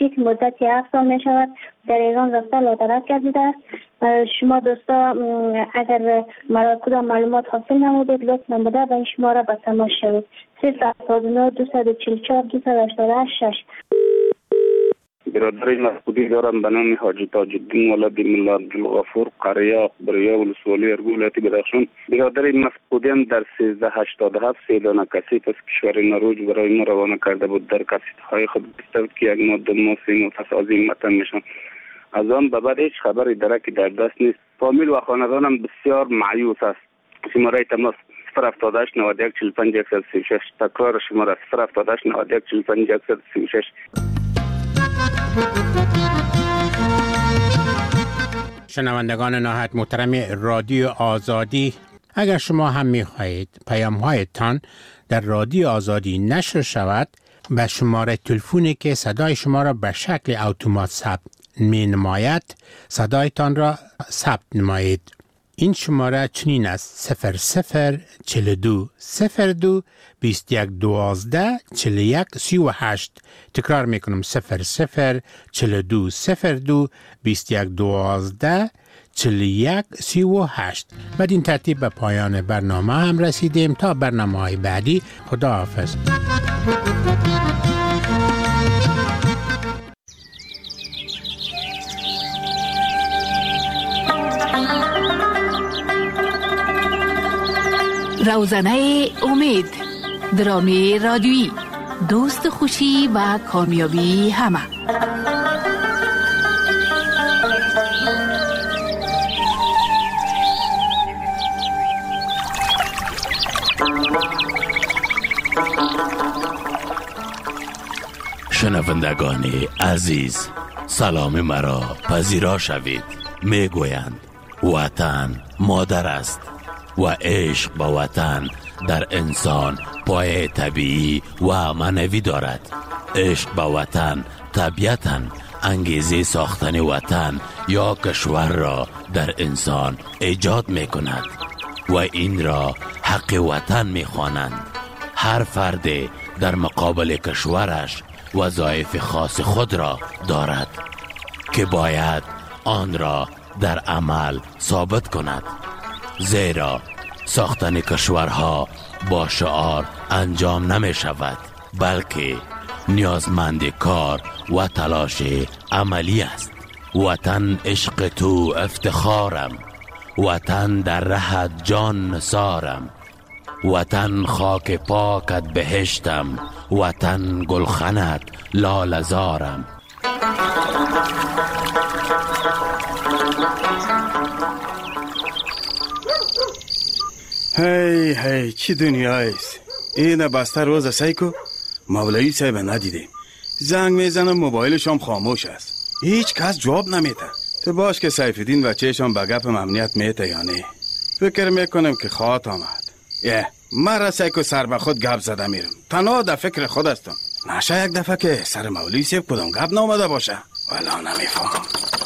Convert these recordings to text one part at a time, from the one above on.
که مدتی 7 سال می شود در ایران رفته لاترک گردیده است. شما دوستا اگر مرا کدام معلومات حاصل نمودید لطف نموده و این شماره به تماس شوید. 079 244 288. برادر مسعودی دارم به نام حاجی تاج الدین ولد ملا عبدالغفور قریه بریا ولسوالی ارگولات بدخشان. برادر مسعودی در 1387 سیدانه کثیف از کشور نروژ برای ما روانه کرده بود. در کثیف‌های خود گفته که یک ماده ماسی پس از این وطن میشم. از آن به بعد هیچ خبری درکی در دست نیست. فامیل و خاندانم بسیار مایوس است. شماره تماس 078 91 45 136. تکرار شماره 078 91 45 136. شنوندگان نهایت محترم رادیو آزادی، اگر شما هم می‌خواهید پیام‌هایتان در رادیو آزادی نشر شود، به شماره تلفنی که صدای شما را به شکل اتومات ثبت می‌نماید صدایتان را ثبت نمایید. این شماره چنین است: 0042 02 21 12 41 38. تکرار میکنم: 0042 02 21 12 41 38. بدین ترتیب به پایان برنامه هم رسیدیم. تا برنامه‌های بعدی، خداحافظ. روزنه امید، درامی رادیویی، دوست خوشی و کامیابی همه. شنوندگان عزیز، سلام مرا پذیرا شوید. میگویند وطن مادر است و عشق به وطن در انسان پای طبیعی و معنوی دارد. عشق به وطن طبیعتاً انگیزه ساختن وطن یا کشور را در انسان ایجاد می کند و این را حق وطن می خوانند. هر فرد در مقابل کشورش وظایف خاص خود را دارد که باید آن را در عمل ثابت کند. زیرا ساختن کشورها با شعار انجام نمی شود، بلکه نیازمند کار و تلاش عملی است. وطن عشق تو افتخارم، وطن در رهت جان نثارم، وطن خاک پاکت بهشتم، وطن گلخنت لاله‌زارم. هی چی دنیایست؟ این بسته روز سیکو مولوی صاحب ندیدیم. زنگ میزنم موبایلش هم خاموش است، هیچ کس جواب نمیده. تو باش که سیفالدین بچه‌شان به گپ امنیت میته یا نه؟ فکر میکنم که خواهد آمد. مرا سیکو سر به خود گپ زده میرم، تنها در فکر خود هستم. نشه یک دفعه که سر مولوی صاحب کدام گپ نامده باشه. والا نمیفهم.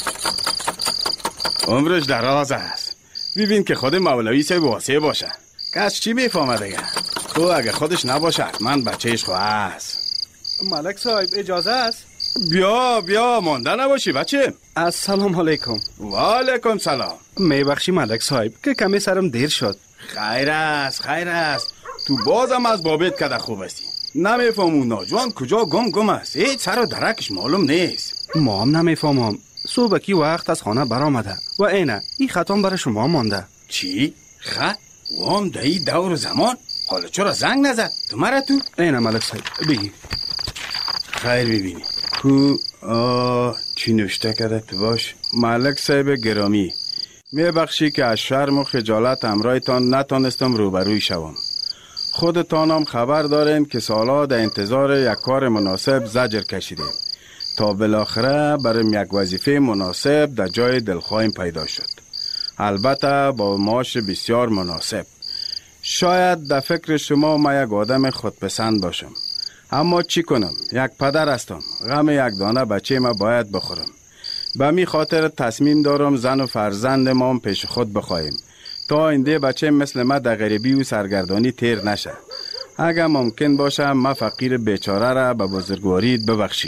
عمرش دراز است. ببین که خود مولوی صاحب واسه باشه، کس چی میفهمه دیگه؟ تو اگه خودش نباشه من بچهش خو هست. ملک صاحب اجازه است؟ بیا مانده نباشی بچه. السلام علیکم. و علیکم سلام. میبخشی ملک صاحب که کمی سرم دیر شد. خیر است. تو بازم از بابت کده خوب هستی. نمیفهمون ناجوان کجا گم است. هیچ سر و درکش معلوم نیست. ما هم نمیفهمم. صبح کی وقت از خانه برآمده و اینه این خطام برای شما مانده. چی؟ خط؟ وام دایی دور زمان؟ حالا چرا زنگ نزد؟ تو مرا تو؟ اینه ملک صاحب بگی. خیر ببینی کو چی نوشته کرده تو باش؟ ملک صاحب گرامی، میبخشی که از شرم و خجالت همراهتان نتانستم روبروی شوم. خودتانم خبر دارین که سالها در انتظار یک کار مناسب زجر کشیدیم تا بالاخره برای یک وظیفه مناسب در جای دلخواهیم پیدا شد، البته با معاش بسیار مناسب. شاید در فکر شما ما یک آدم خودپسند باشم، اما چی کنم؟ یک پدر هستم، غم یک دانه بچه ما باید بخورم. به می خاطر تصمیم دارم زن و فرزند ما پیش خود بخواهیم تا اینده بچه مثل ما در غریبی و سرگردانی تیر نشه. اگر ممکن باشه ما فقیر بیچاره را به بزرگواری ببخشی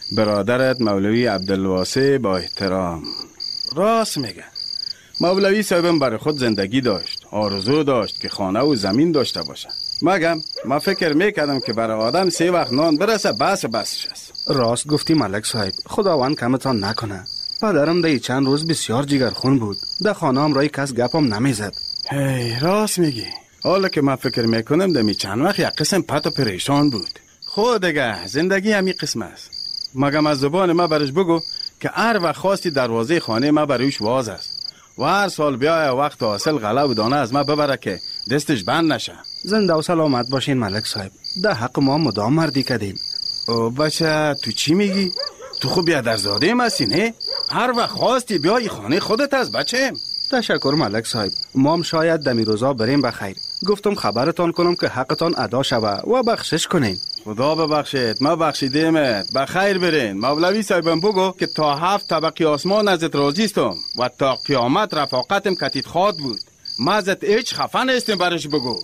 برادرت مولوی عبدالواسع با احترام. راست میگه. مولوی صاحبم برای خود زندگی داشت، آرزو داشت که خانه و زمین داشته باشه. مگم من فکر میکردم که برای آدم 3 وقت نان برسه بسش است. راست گفتی ملک صاحب، خداوند کمتان نکنه. پدرم ده چند روز بسیار جگرخون بود، ده خانه هم رای کس گپم نمیزد. هی راست میگی. حالا که من فکر میکنم دمی چند وقت یک قسم پت و پریشان بود. خود دیگه زندگی همین قسم است. مگم از زبان ما برش بگو که هر وقت خواستی دروازه خانه ما بروش واز است و هر سال بیای وقت حاصل غله و دانه از ما ببره که دستش بند نشه. زنده و سلامت باشین ملک صاحب. ده حق ما مدام مردی کردیم. او بچه تو چی میگی؟ تو خوب بیادرزاده ام هستی نه؟ هر وقت خواستی بیای خانه خودت از بچه. تشکر ملک صاحب. ما هم شاید دمی روزا بریم بخیر. گفتم خبرتان کنم که حقتان ادا شوه و بخشش کنین. خدا ببخشید، ما بخشیدیمت. بخیر برین. مولوی صاحبم بگو که تا 7 طبقه آسمان ازت راضی استم و تا قیامت رفاقتم کتیت خواد بود. ما ازت هیچ خفه نیستیم برش بگو.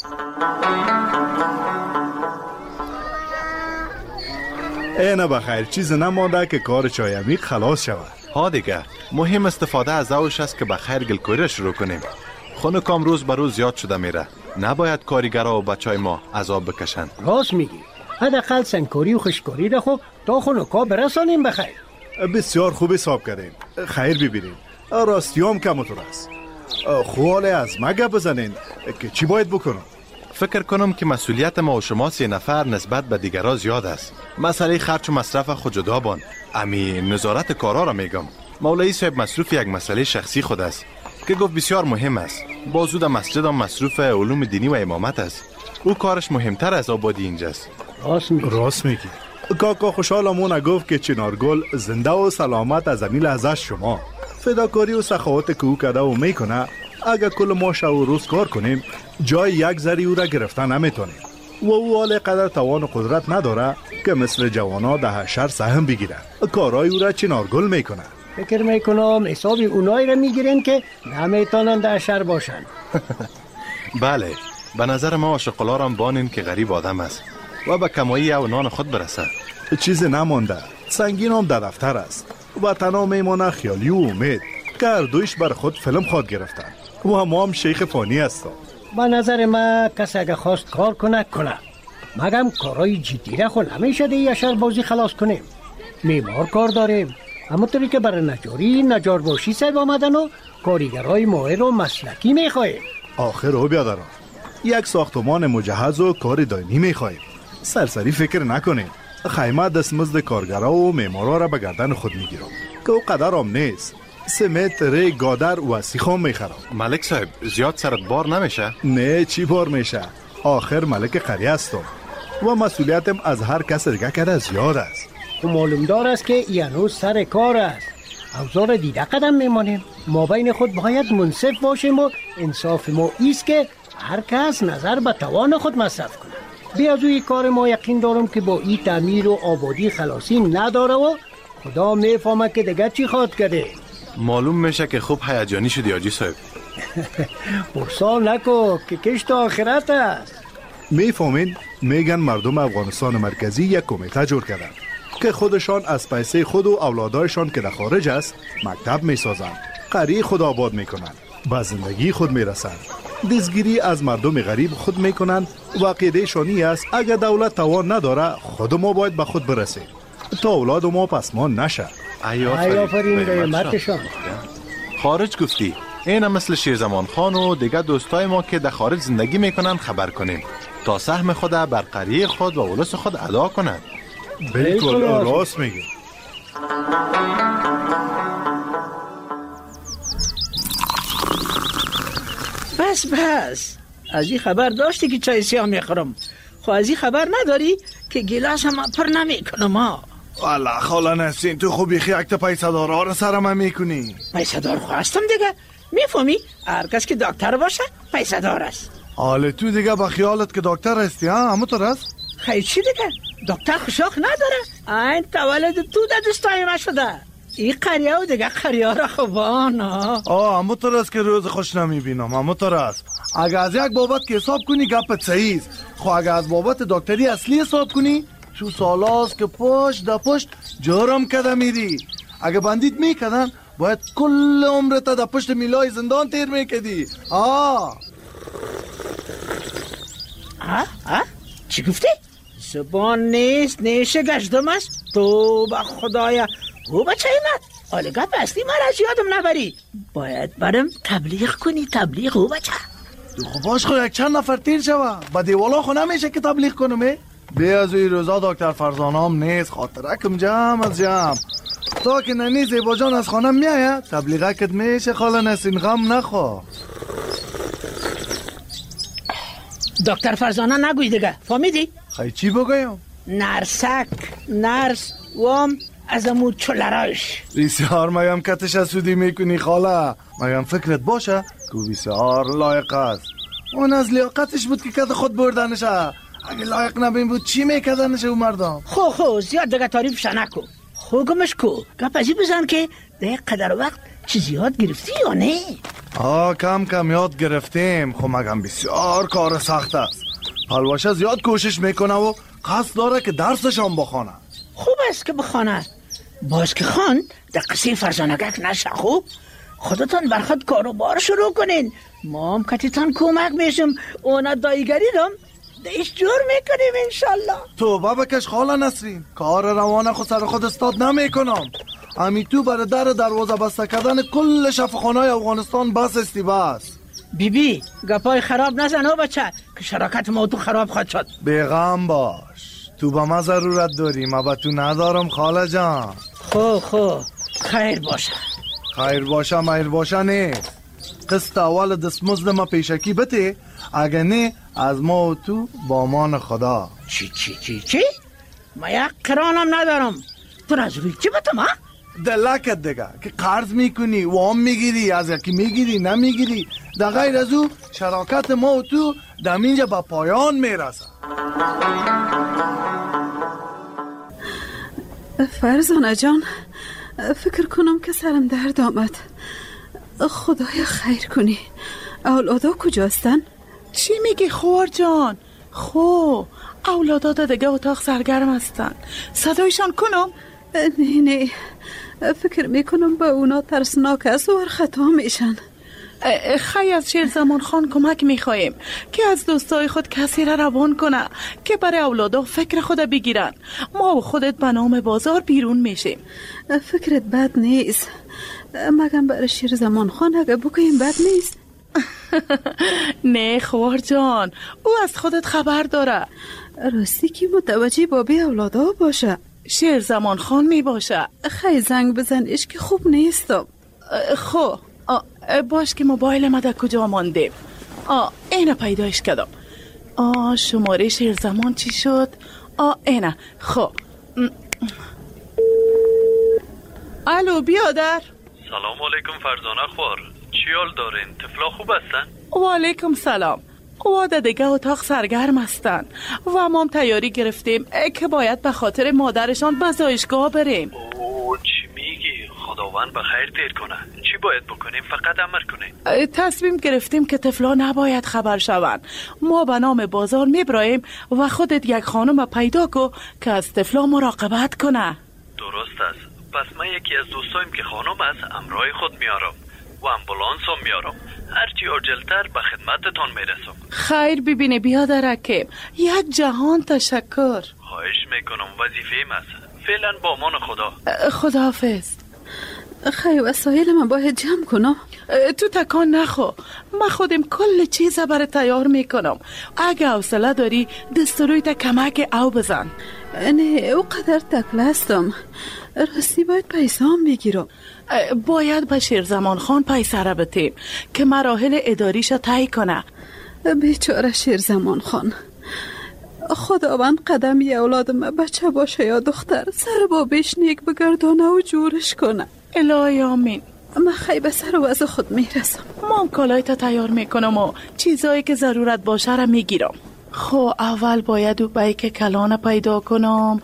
اینه بخیر چیز نمانده که کار چای عمیق خلاص شود. ها دیگه مهم استفاده از اوش است که بخیر گلکوری شروع کنیم. خونکام روز به روز زیاد شده میره. نباید کارگرها و بچهای ما عذاب بکشن. راست میگی. حداقل سنگکاری و خشکاری را خب تا خونکا برسانیم بخیر. بسیار خوب حساب کردین. خیر ببینین. راستیام کمتر است. خواله از ما گپ بزنین که چی باید بکنم؟ فکر کنم که مسئولیت ما و شما 3 نفر نسبت به دیگرها زیاد است. مسئله خرچ و مصرف خود جدا بان. امی نظارت کارا را میگم. مولوی صاحب مصروف یک مسئله شخصی خود است که گفت بسیار مهم است. بازود مسجد هم مصروف علوم دینی و امامت است. او کارش مهمتر از آبادی اینجاست. راست میگی. کاکا خوشحالمون گفت که چنارگل زنده و سلامت از امیل ازش شما. فداکاری و سخاوت که او کرده و میکنه اگر کل ما شب و روز کار کنیم جای یک ذره او را گرفتن نمیتونیم و او حال قدر توان و قدرت نداره که مثل جوانا ده حشر سهم بگیره. کارای او را چنارگل میکنه. فکر میکنم حساب اونایی را میگیرن که نمیتونن در شهر باشن. بله، به نظر ما عاشق‌الارم بانین که غریب آدم است و به کمایی او نان خود برسه. چیز نمانده. سنگین هم در دفتر است و تنها میمانه خیالی و امید که هر دویش بر خود فیلم خواد گرفتن و ما هم شیخ فانی هستم. به نظر ما کسی اگه خواست کار کنه مگم کارای جدی را خود نمیشه دیگه شهر بازی خلاص کنیم. معمار کار داریم، همونطوری که برای نجاری نجار باشی صاحب آمدن و کارگرای ماهر و مسلکی میخواهیم. آخر رو بیادرم یک ساختمان مجهز و کار دائمی میخواهیم. سرسری فکر نکنیم. خیمه دستمزد کارگرها و معمارا را به گردن خود میگیرم که او قدر هم نیست. سمت، ری، گادر و سیخام میخرم. ملک صاحب زیاد سرت بار نمیشه؟ نه چی بار میشه؟ آخر ملک قریه هستم و مسئولیتم از هر کس دیگه کرده زیاد است. و معلوم دار است که یعنوز سر کار است. اوزار دیده قدم میمانیم. ما بین خود باید منصف باشیم و انصاف ما ایست که هر کس نظر به توان خود مصرف کنه. بی از اوی کار ما یقین دارم که با این تعمیر و آبادی خلاصی نداره و خدا میفهمه که دیگه چی خواد کرده. معلوم میشه که خوب هیجانی شدی حاجی صاحب. پرسان نکو که کشت آخرت است. میفهمین میگن مردم افغانستان مرکزی یک کمیته جور کردن که خودشان از پیسه خود و اولادایشان که در خارج است مکتب میسازند، قریه خود آباد میکنند، به زندگی خود میرسند، دزگیری از مردم غریب خود میکنند و عقیده شانی است اگر دولت توان نداره خود ما باید به خود برسیم تا اولاد ما پسمان نشه. آفرین قیمتشان. خارج گفتی این مثل شیرزمان خان و دیگه دوستای ما که در خارج زندگی میکنن خبر کنیم تا سهم خود بر قریه خود و اولس خود ادا کنند. بالکل راست میگی. بس از این خبر داشتی که چای سیاه میخورم. خب از این خبر نداری که گیلاس هم پر نمیکنم ها. والا خاله نسین تو خوبی خیاکت پیسه دارا رو سرم میکنی. پیسه دار خواستم دیگه. میفهمی هر کس که دکتر باشه پیسه دار است. حالا تو دیگه با خیالت که دکتر هستی ها همونطور است؟ خیلی چی دیگه دکتر خوشاخ نداره. این تولد تو در دستای ما شده. این قریه و دیگه قریه را خوبان همونطور است که روز خوش نمیبینم. همونطور است. اگه از یک بابت که حساب کنی گپت صحیح است. خب اگه از بابت دکتری اصلی حساب کنی شو سالاست که پشت دا پشت جرم کده میری. اگه بندیت میکدن باید کل عمرت دا پشت میلای زندان تیر میکدی. چی گفتی؟ زبان نیست نیشه گشتم است. تو با خدایا او بچه ایمد آلگاه بستی من از یادم نبری. باید برم تبلیغ کنی. تبلیغ او بچه خب باش خو یک چند نفر تیر شوه با دیوالا خو نمیشه که تبلیغ کنم. بی از اوی روزا دکتر فرزانه هم نیست. خاطرکم جمع از جمع تا که ننی زیبا جان از خانم میاید تبلیغکت میشه. خاله نسین غم نخوا. دکتر فرزانه نگوی دیگه فهمیدی؟ خیلی چی بگویم؟ نرسک نرس وام از امو چلرایش. بسیار مگم کتش اسودی میکنی خاله. مگم فکرت باشه که بسیار لایق است. اون از لیاقتش بود که کت خود بردنشه. اگه لایق نبین بود چی میکدنشه او مردم؟ خو زیاد دیگه تعریفش نکو. گمش کو گپ ازی بزن که ده قدر وقت چی زیاد گرفتی یا نه؟ کم یاد گرفتیم. خب مگم بسیار کار سخت است. پلوشه زیاد کوشش میکنه و قصد داره که درسشان بخونه. خوب است که بخونه. باز که خان در قصه فرزانگک نشه. خوب خودتان برخود کاروبار شروع کنین. ما هم کتیتان کمک میشم. اونا دایگری دم دیش جور میکنیم انشالله. تو بکش خاله نسرین. کار روانه خود سر خود استاد نمیکنم. امی تو برای دروازه بسته کردن کل شفاخانه‌های افغانستان بس استی بس. بی گپای خراب نزن او بچه که شراکت ما تو خراب خواهد شد. بیغم باش. تو با ما ضرورت داری. ما با تو ندارم خاله جان. خو خیر باشه مهر باشه نیست. قسط اول دستمزد ما پیشکی بده. اگه نه از ما و تو با مان خدا. چی؟ ما یک قرانم ندارم. تو از روی چی بتم ها؟ دلکت دیگه که قرض میکنی وام میگیری از یکی میگیری نمیگیری. در غیر از او شراکت ما و تو دمینجا با پایان میرسه. فرزانه جان فکر کنم که سرم درد آمد. خدایا خیر کنی. اولادا کجاستن؟ چی میگی خور جان؟ اولادا دیگه اتاق سرگرم هستن. صدایشان کنم؟ نه فکر میکنم با اونا ترسناک است و خطا میشن. خیلی از شیرزمان خان کمک میخوایم که از دوستای خود کسی را روان کنه که برای اولادا فکر خود بگیرن. ما و خودت به نام بازار بیرون میشیم. فکرت بد نیست. مگم برای شیرزمان خان اگه بگویم بد نیست. نه خوار جان او از خودت خبر داره. راستی که متوجه بابی اولادا باشه. شیرزمان خان می باشه. خیلی زنگ بزنیش که خوب نیستم. باش که موبایل ما در کجا مانده. اینه پیدایش کردم. شماره شیرزمان چی شد؟ اینه. الو بیادر. سلام علیکم فرزانه خوار. چی حال دارین؟ طفلا خوب هستن؟ و علیکم سلام. واده دیگه اتاق سرگرم هستن و ما هم تیاری گرفتیم که باید به خاطر مادرشان به زایشگاه بریم. چی میگی؟ خداوند به خیر تیر کنه. چی باید بکنیم؟ فقط امر کنیم. تصمیم گرفتیم که طفلا نباید خبر شوند. ما به نام بازار میبراییم و خودت یک خانم پیدا کو که از طفلا مراقبت کنه. درست است. پس من یکی از دوستایم که خانم است امرای خود میارم و امبولانس هم میارم. هرچی عجلتر به خدمتتان میرسم. خیر ببینه بیادرکم. یک جهان تشکر. خواهش میکنم وظیفه‌ام است. فعلا با امان خدا. خداحافظ. خیر وسایل من باید جمع کنم. تو تکان نخو. من خودم کل چیز برای تیار میکنم. اگه حوصله داری دستروی تا کمک او بزن. نه او قدر تکله هستم. راستی باید پیسه هم بگیرم. باید به شیرزمان خان پیسه را بتیم که مراحل اداریش طی کنه. بیچاره شیرزمان خان. خداوند قدم یه اولادم بچه باشه یا دختر سر بابیش نیک بگردانه و جورش کنه. الهی آمین. من خیلی به سر و از خود میرسم. من کالای تا تیار میکنم و چیزایی که ضرورت باشه را میگیرم. اول باید او بیک کلانه پیدا کنم.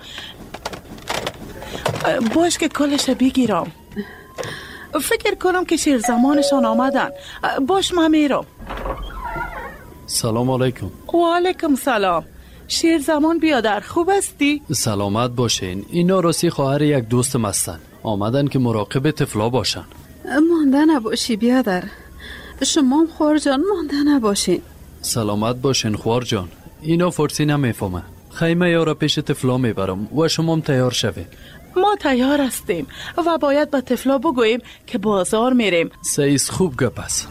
باش که کلش بگیرم. فکر کنم که شیرزمانشان آمدن. باش من میرم. سلام علیکم. و علیکم سلام. شیر زمان بیادر، خوب هستی؟ سلامت باشین. اینا راستی خواهر یک دوستم هستن. آمدن که مراقب طفلا باشن. مانده نباشی بیادر. شما هم خوار جان مانده نباشین. سلامت باشین خوار جان. اینا فارسی نمیفهمه. خیمه یارا پیش طفلا میبرم و شما هم تیار شوین. ما تیار هستیم و باید به طفلا بگوییم که بازار میریم. سیز خوب گپ است.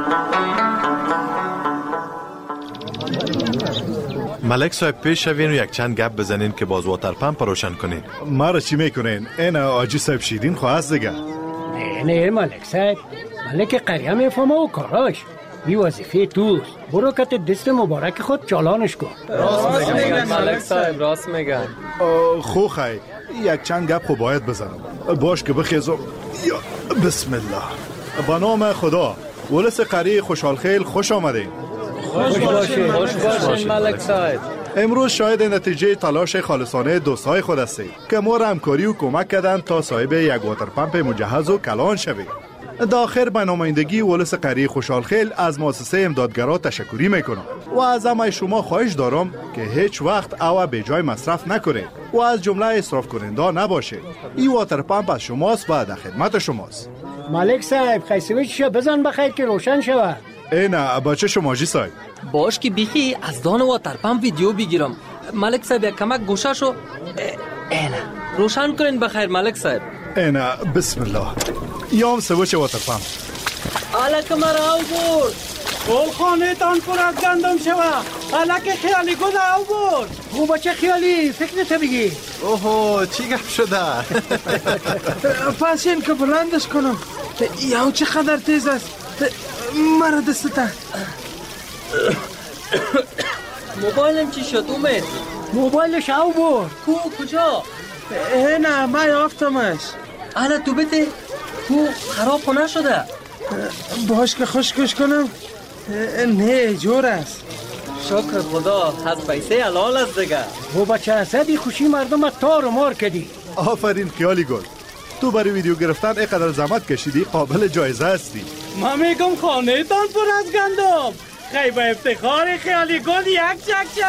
ملک صاحب پیش شوین و یک چند گپ بزنین که باز واتر پمپ روشن کنین. ما را چی میکنین؟ این آجی صاحب شیرین خواهست دیگه. نه ملک صاحب، ملک قریه میفهمه و کاراش. بی وظیفه توست. برو کت دست مبارک خود چالانش کن. راست میگن ملک صاحب، راست میگن. خو خی یک چند گپ خو باید بزنم. باش که بخیزم. یا بسم الله. با نام خدا. ولس قریه خوشحال خیل خوش آمدین. خوش باشین ملک صاحب. امروز شاید نتیجه تلاش خالصانه دوستای خود هستید که ما را همکاری و کمک کردن تا صاحب یک واتر پمپ مجهز و کلان شویم. داخل به نمایندگی ولس قریه خوشحال خیل از مؤسسه امدادگرا تشکری میکنم و از همه شما خواهش دارم که هیچ وقت او به جای مصرف نکنید و از جمله اسراف کننده نباشید. این واتر پمپ از شماست و در خدمت شماست. ملک صاحب خیسویچشو بزن بخیر که روشن شود. نه بچه شما جی صاحب. باش که بیخی از دان واتر پمپ ویدیو بگیرم. ملک صاحب یک کمک گوشه شو. اینا روشن کنین بخیر ملک صاحب. اینا بسم الله. یام سوچه واتر پمپ. الک مرا او برد. گل خانه تان پر از گندم شود. الک خیالی گل او برد. خوب بچه خیالی فکر بگی. اوهو چی گپ شده؟ پس این که بلندش کنم. یاو چقدر تیز است. مرا دسته. موبایلم چی شد اومد؟ موبایلش او برد. کجا؟ نه من یافتمش. اله تو بده. تو خراب خونه شده. باش که خشکش کنم. نه جور است. شکر خدا از پیسه حلال است دیگه. و بچه اسدی خوشی مردم تار و مار کردی. آفرین خیالی گل. تو برای ویدیو گرفتن اینقدر زحمت کشیدی قابل جایزه هستی. من میگم خانه تان پر از گندم. خیلی با افتخار خیالی گل یک چک.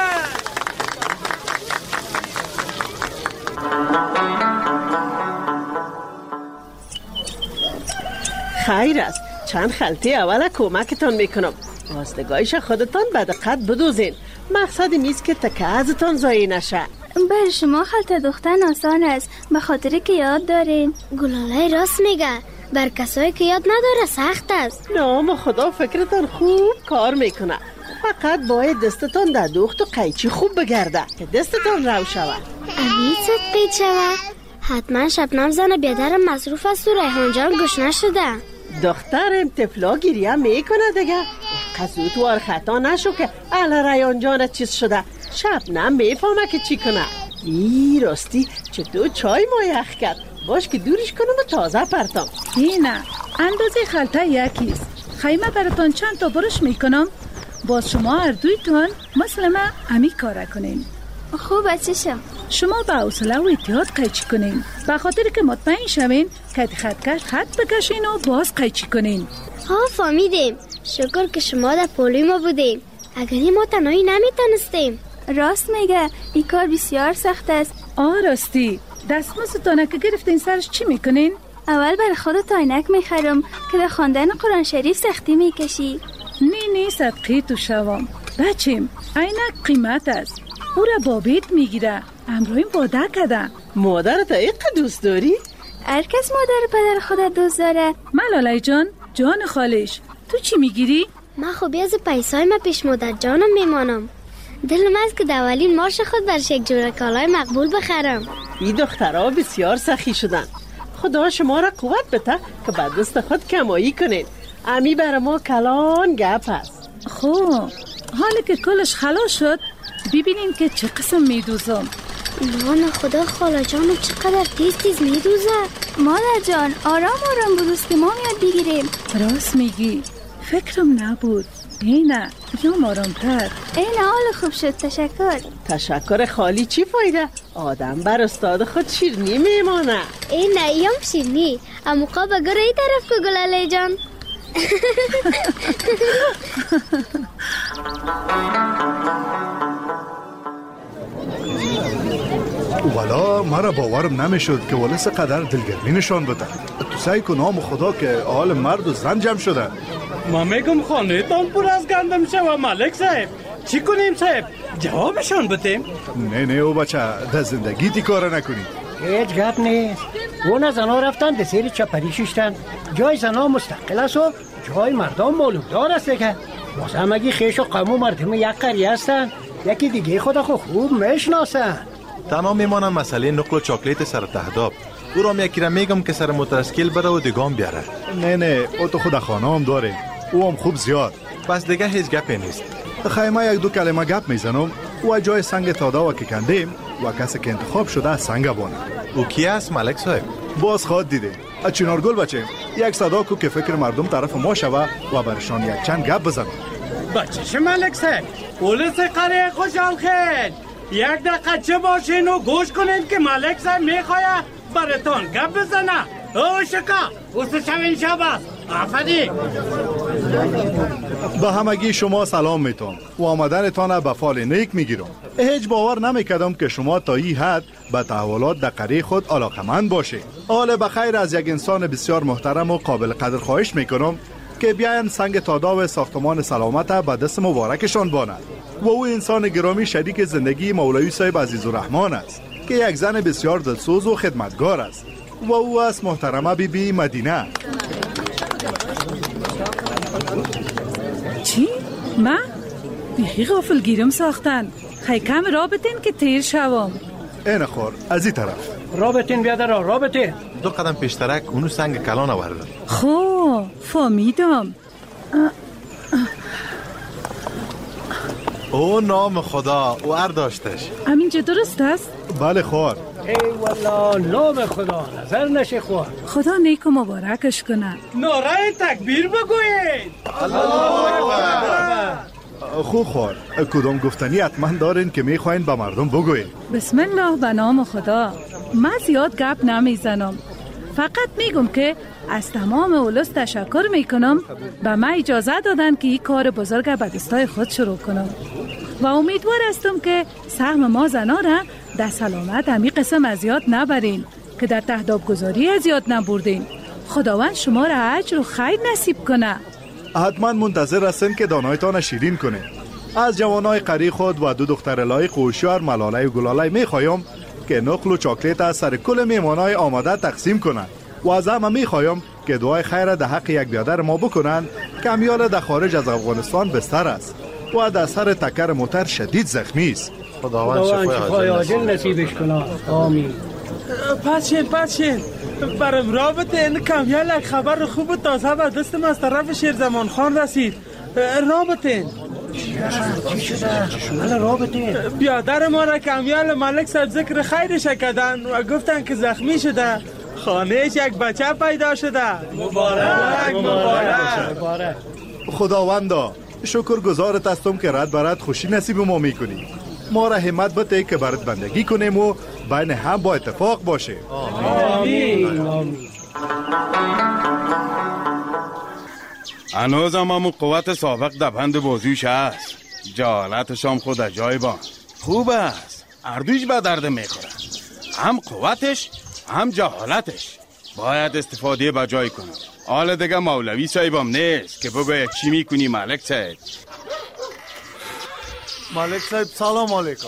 خیر است. چند خلطه اول کمکتان میکنم. راستگاهش خودتان به دقت بدوزین. مقصد نیست که تکه ازتان ضایع نشه. بر شما خلطه دوختن آسان است به خاطر که یاد دارین. گلاله راست میگه. بر کسایی که یاد نداره سخت است. نام خدا فکرتان خوب کار میکنه. فقط باید دستتان در دوخت و قیچی خوب بگرده که دستتان رو شود. امید صدقید شود. حتما شبنم زن بیادرم مصروف است و ریحان جان گوش نشده. دخترم طفلا گریه میکنه دیگه. قصوت وار خطا نشو که اهل ریحان جان چیز شده. شبنم میفهمه که چی کنه. راستی چطور چای ما یخ کرد. باش که دورش کنم و تازه پرتم. نه اندازه خلطه یکیست. خیمه براتون چند تا برش میکنم. باز شما هر دویتون مثل من امی کاره کنین. خوب چشم. شما با حوصله و احتیاط قیچی کنین. به خاطر که مطمئن شوین که خطکش خط بکشین و باز قیچی کنین. فهمیدیم. شکر که شما در پولوی ما بودین. اگری ما تنهایی نمیتونستیم. راست میگه این کار بسیار سخت است. راستی دستمزدتانه که گرفتین سرش چی میکنین؟ اول برای خودت عینک میخرم که در خواندن قرآن شریف سختی میکشی. نه صدقی تو شوام. بچیم عینک قیمت است. او را بابیت میگیره. امروین باده کده. مادرت ایقه دوست داری؟ هر کس مادر پدر خودت دوست داره. ملاله جان خالش تو چی میگیری؟ من خوبی از پیسای من پیش مادر جانم میمانم. دلم است که دولین مارش خود برش یک جوره کالای مقبول بخرم. این دخترها بسیار سخی شدن. خدا شما را قوت بده که به دست خود کمایی کنین. امی بر ما کلان گپ است. حالا که کلش خلاص شد ببینین که چه قسم میدوزم. نه خدا خاله جانم چقدر تیز میدوزه. مادر جان آرام بدوز که ما میاد بگیریم. راست میگی فکرم نبود. نه یا آرامتر. حال خوب شد. تشکر خالی چی فایده؟ آدم بر استاد خود شیرنی میمانه. یام شیرنی اما قابا گره ای طرف که گلاله جان. والا مرا باورم نمیشد که ولس قدر دلگرمی نشان بده. تو سعی کن نام خدا که حال مرد و زن جمع شده. ما میگم خانه تان پر از گندم شوه ملک صاحب. چی کنیم صاحب؟ جوابشان بتیم؟ نه او بچه در زندگی تی کار نکنی. هیچ گپ نیست. اون زنا رفتن به سیر چپری ششتن. جای زنا مستقل است و جای مردم مالودار است که واسه همگی خیش و قم و مردم یک قریه هستن. یکی دیگه خدا خوب میشناسن. تنها میمانن مسئله نقل و چاکلیت سر تهداب. او را یکی را میگم که سر مترسکیل بره و دیگام بیاره. نه او تو خود خانه هم داره. او هم خوب زیاد. پس دیگه هیچ گپی نیست. خیمه یک دو کلمه گپ میزنم و جای سنگ تادا که کندیم و کسی که انتخاب شده از سنگ بانه. او کی است ملک صاحب؟ باز خواد دیده. چنارگل بچه یک صدا کو که فکر مردم طرف ما شوه و برشان یک چند گپ بزنم. بچه ملک صاحب پولیس قریه خوشحال خیل. یک دقیقه چه باشین و گوش کنین که ملک صاحب میخواه براتون گپ بزنه. او شکا اوست شوین شب است. آفرین. به همگی شما سلام میتونم و آمدنتان به فال نیک میگیرم. هیچ باور نمیکردم که شما تا این حد به تحولات در قریه خود علاقمند باشه. حال بخیر از یک انسان بسیار محترم و قابل قدر خواهش میکنم که بیاین سنگ تادا و ساختمان سلامت به دست مبارکشان باند. و او انسان گرامی شریک زندگی مولوی صاحب عزیزالرحمن است که یک زن بسیار دلسوز و خدمتگار است و او است محترمه بیبی مدینه. چی؟ من؟ بیخی غافلگیرم ساختن. خیلی کم را بتین که تیر شوم. این خور از این طرف را بتین بیاده را بتین. دو قدم پیشترک اونو سنگ کلان آورده. خو فهمیدم. او نام خدا او ار داشتش. همینجا درست است؟ بله خور. ای والا نام خدا نظر نشه خور. خدا نیک و مبارکش کنه. نعره تکبیر بگوید. الله اکبر. خوب خور. کدام گفتنی حتما دارین که میخواین به مردم بگوین؟ بسم الله به نام خدا. من زیاد گپ نمیزنم. فقط میگم که از تمام اولس تشکر میکنم به من اجازه دادن که این کار بزرگ به دستای خود شروع کنم و امیدوار هستم که سهم ما زنا را در سلامت همی قسم از یاد نبرین که در تهداب گذاری از یاد نبردین. خداوند شما را اجر و خیر نصیب کنه. حتما منتظر هستین که دانایتان شیرین کنه. از جوانای قری خود و دو دختر لایق و هوشیار ملاله و گلاله میخوایم که نقل و چاکلیت از سر کل میمانای آماده تقسیم کنند و از همه میخوایم که دعای خیر در حق یک بیادر ما بکنند که امیال در خارج از افغانستان بستر است و در سر تکر موتر شدید زخمی است. خداوند شفای عاجل نصیبش کنه. آمین. پچین برم رابطه این کامیال یک خبر خوب و تازه به دستم از طرف شیرزمان خان رسید. رابطه چی شده؟ رابطه بیادر ما را کامیال ملک صاحب ذکر خیرش کردن و گفتن که زخمی شده. خانهش یک بچه پیدا شده. مبارک. خداوندا شکر گزارت هستم که رد برد خوشی نصیب ما میکنی. ما را همت بده که برات بندگی کنیم و بین هم با اتفاق باشه. آمین. هنوز هم همون قوت سابق در بند بازیش هست. جهالتش هم خود از جای با خوب است. اردویش به درد میخوره. هم قوتش هم جهالتش. باید استفاده به جای کنم. حالا دیگه مولوی صاحبم نیست که بگوید چی میکنی ملک صاحب. ملک صاحب سلام علیکم.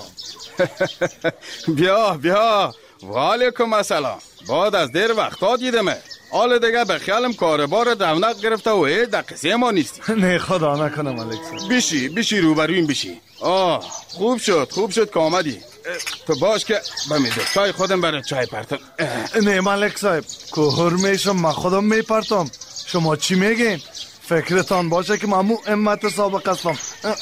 بیا و علیکم السلام. بعد از دیر وقتا دیدمه. حالا دیگه به خیالم کاربار دونق گرفته و در قصه ما نیستی. نه خدا نکنه ملک صاحب. بشی روبرویم بشی. خوب شد که آمدی. تو باش که به میدوستای خودم برای چای پرتم. نه ملک صاحب کهر میشم من خودم میپرتم. شما چی میگین؟ فکرتان باشه که ممو امت سابق هستم.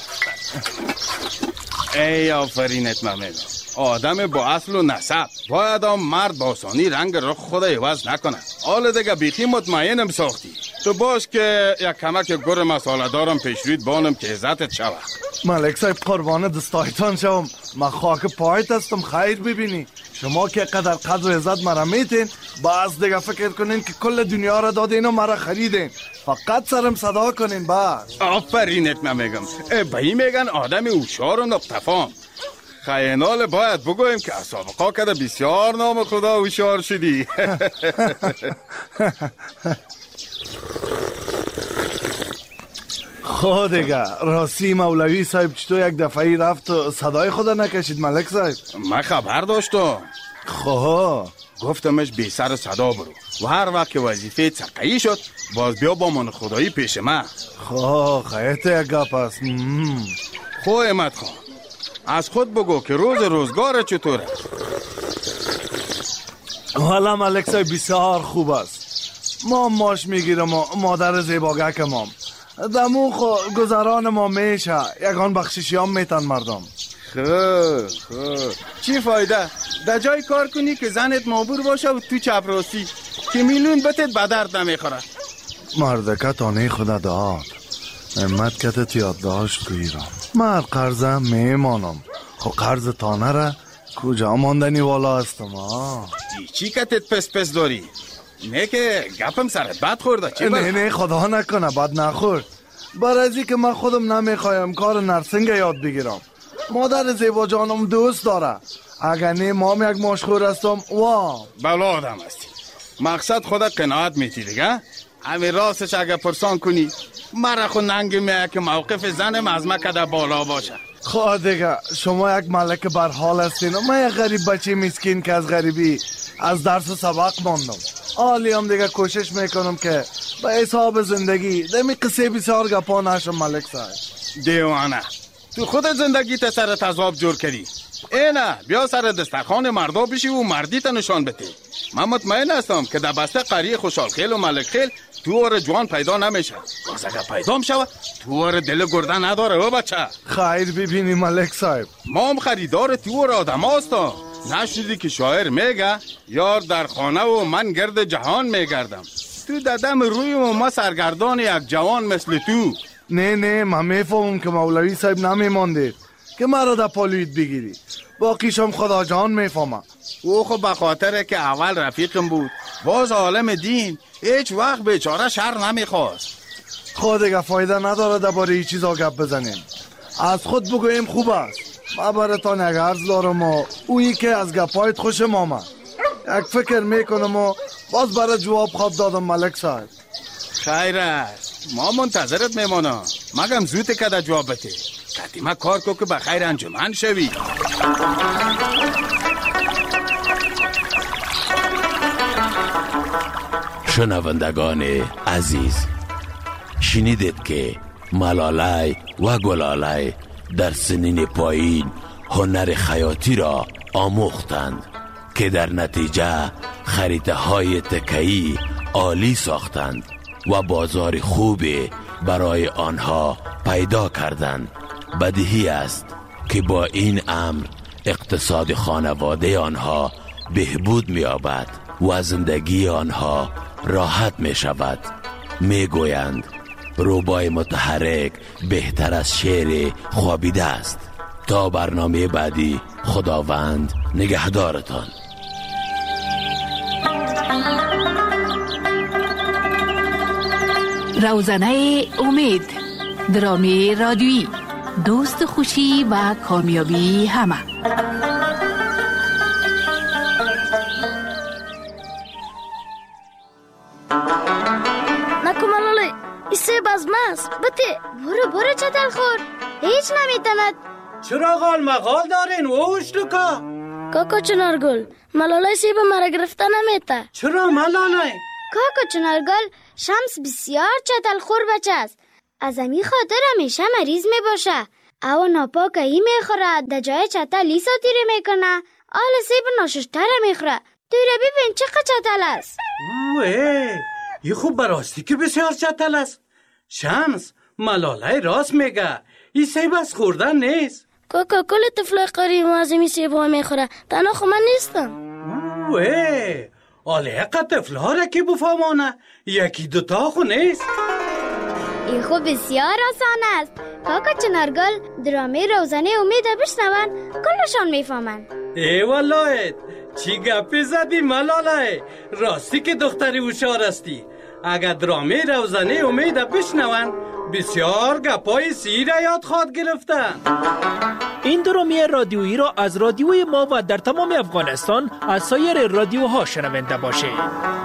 ای آفرینت محمد. آدم با اصل و نسب باید مرد با آسانی رنگ رخ خود عوض نکنه. حالا دیگه بیخی مطمئنم ساختی. تو باش که یک کمک گر مساله دارم پیشرویت بانم که عزتت شوه. ملک صاحب قربان دستایتان شوم. من خاک پایت هستم خیر ببینی. شما که قدر قدر و عزت مرا میتین باز دیگه فکر کنین که کل دنیا را دادین و مرا خریدین. فقط سرم صدا کنین باز. آفرینت من میگم. بایی میگن آدم هوشیار و نقطه‌فهم. خیانال باید بگویم که از سابقا کده بسیار نام خدا هوشیار شدی. خب دیگه راستی مولوی صاحب چطور یک دفعی رفت و صدای خدا نکشید ملک صاحب؟ من خبر داشتم. خب گفتمش بی سر صدا برو و هر وقت که وظیفه تقیی شد باز بیا با من خدایی پیش من. خب خیلی یک گپ است. خب احمد خان از خود بگو که روزگار چطوره؟ والا ملک صاحب بسیار خوب است. ما ماش میگیرم و مادر زیباگک مام دمو خو گذران ما میشه یکان بخششی هم میتن مردم. خب چی فایده؟ در جای کار کنی که زنت مابور باشه و تو چپراسی که میلیون بتت به درد نمیخوره. مردکه تانه خدا داد امت کتت یاد داشت گویرم. من قرضه میمانم. خب قرض تانه را کجا ماندنی والا هستم. چی کتت پس داری؟ نه که گپم سرت بد خورده. نه خدا نکنه بد نخورد. برازی که من خودم نمیخوایم کار نرسنگ یاد بگیرم. مادر زیبا جانم دوست داره. اگر نه مام یک مشخور هستم بلا آدم هستی. مقصد خدا قناعت میتی دیگه. همین راستش اگر پرسان کنی مرا خود ننگ میه که موقف زنم از من کده بالا باشه. خب دیگه شما یک ملک برحال هستین و من یک غریب بچه مسکین که از غریبی از درس و سبق ماندم. حالی هم دیگه کوشش میکنم که به حساب زندگی دمی قصه بسیار گپا نشم ملک صاحب. دیوانه تو خود زندگی تا سر تضاب جور کردی. اینه بیا سر دسترخوان مردا بشی و مردی تا نشان بده. من مطمئن هستم که در بسته قریه خوشحال خیل و ملک خیل تو اور جوان پیدا نمیشه. باز اگر پیدا میشه تو اور دل گرده نداره و بچه. خیر ببینی ملک صاحب ما هم خریدار تو اور آدم هستم. نشنیدی که شاعر میگه یار در خانه و من گرد جهان میگردم. تو ددم روی و ما سرگردان یک جوان مثل تو. نه من میفهمم که مولوی صاحب نمیماندید که مرا در پالوید بگیری. باقیشم خدا جان میفهمم. او خب به خاطر که اول رفیقم بود باز عالم دین هیچ وقت بیچاره شر نمیخواست. خود دیگه فایده نداره درباره این چیزا گپ بزنیم. از خود بگویم خوب است. من براتان یک عرض دارم و اویی که از گپایت خوشم آمد. یک فکر میکنم و باز برای جواب خواب دادم ملک صاحب. خیر است ما منتظرت میمانم. مگم زود که در جواب بده. قدیمه کار کو که بخیر انجمن شوی. شنوندگان عزیز شنیدید که ملاله و گلاله در سنین پایین هنر خیاطی را آموختند که در نتیجه خریده های تکه‌ای عالی ساختند و بازار خوبی برای آنها پیدا کردند. بدیهی است که با این امر اقتصاد خانواده آنها بهبود می‌یابد و زندگی آنها راحت می شود. می گویند روبای متحرک بهتر از شعر خوابیده است. تا برنامه بعدی خداوند نگهدارتان. روزنه امید، درامی رادیویی، دوست خوشی و کامیابی همه. نکو ملاله ایسه بزمست بته برو چتل خور هیچ نمیتند. چرا غال مغال دارین ووش لکا؟ کاکا چنارگل ملاله سیب مرا گرفته نمیته. چرا ملاله؟ کاکا چنارگل شمس بسیار چتل خور بچه است. از امی خاطر همیشه مریض می باشه. او ناپاک ای میخوره در جای چتل لیسا تیره میکنه. آل سیب ناششتر میخوره. توی ببین چقدر چتل است. اوه ای خوب براستی که بسیار چتل است. شمس ملاله راست میگه. این سیب از خوردن نیست. کاکا کل طفل قریب از این سیب ها میخوره. تنها خو من نیستم. اوه آله قد طفل ها را که بفهمانه یکی دوتا خو نیست. این خوب بسیار آسان است. کاکا چنارگل درامه روزنه امید بشنون کلشان میفهمن. ای والله چی گپی زدی ملاله. راستی که دختری هوشیار استی. اگر درامه روزنه امید بشنون بسیار گپای سیر یاد خواد گرفتن. این درامی رادیویی را از رادیوی ما و در تمام افغانستان از سایر رادیوها شنونده باشید.